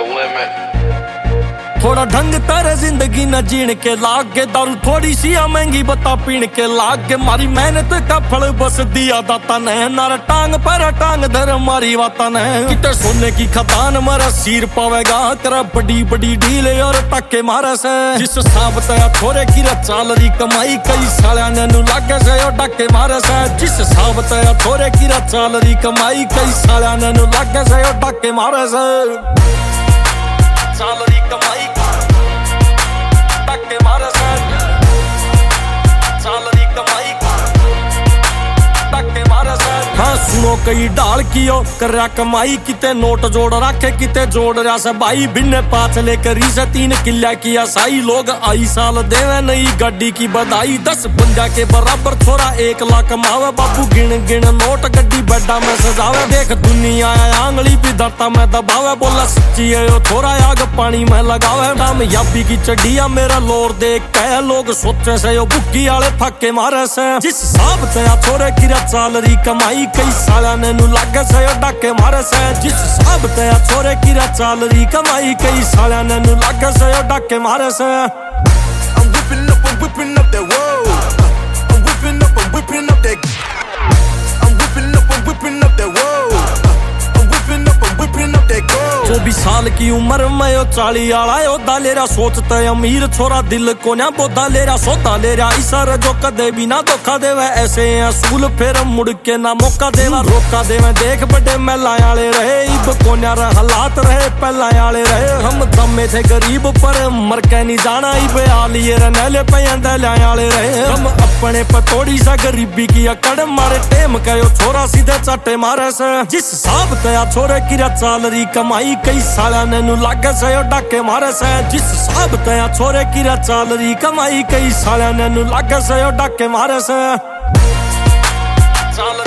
limit. थोड़ा ढंग तेरे जिंदगी न जीण के लाग के दारू थोड़ी सी महंगी बता पीण के लाग के मारी मेहनत का फल बस दिया दाता ने नारा टांग पर टांग धर मारी वाता ने किते सोने की खदान मारा सिर पावेगा तेरा बड़ी बड़ी ढील और टक्के मारे से जिस सांप तया थोड़े की चाल री कमाई कई साल्या ने नु लागे से और टक्के मारे से जिस सांप तया थोड़े की चाल री कमाई कई साल्या ने नु लागे से और टक्के मारे से चाल री कमाई टक्के मारे से चाल री कमाई टक्के मारे से। हाँ सुनो कई डाल कियो कर रहा कमाई किते नोट जोड़ रखे किते जोड़ रहा से भाई बिन्ने पाँच लेकर से 3 किला किया साई लोग आई साल देवे नई गड्डी की बधाई 10 बंदा के बराबर छोरा 1 लाख कमावे बाबू गिन गिन नोट गड्डी बड्डा में सजावे देख दुनिया आंगली भी धरता में दबावे बोला सच्ची है यो थोड़ा आग पानी में लगावे कामयाबी की चढ़िया मेरा लोर देख के लोग सोचे से यो बुक्की आले फक्के मारे से जिस हिसाब से छोरे की चाल री कमाई कई साला ने नु लागे से डाके मारे से जिस हिसाब ते छोरे की चाल री कमाई कई साला ने नु लागे से डाके मारे से। I'm whipping up that whoa. I'm whipping up that. I'm whipping up that whoa. I'm whipping up that gold. 24 साल की उम्र में यो 40 आला योदा ले रहा सोचता अमीर छोरा दिल को ना बोधा ले रहा सोता ले रहा इशारा जो कदे भी ना धोखा देवे ऐसे असूल फिर मुड़ के ना मौका देवा रोका देवे देख बड़े मेला आले रहे इब कोन्या हालात रहे पहला आले रहे हम दमे थे गरीब पर मर के नहीं जाना इब आलिए रनैले पैंदे आले रहे हम अपने पर थोड़ी सा गरीबी की अकड़ मारे टेम कहो छोरा सीधे चाटे मारे से जिस हिसाब तया छोरे की चाल री कमाई कई साला ने नु लागे से डाके मारे से जिस हिसाब तया छोरे की चाल री कमाई कई साला ने नु लागे से डाके मारे से चाल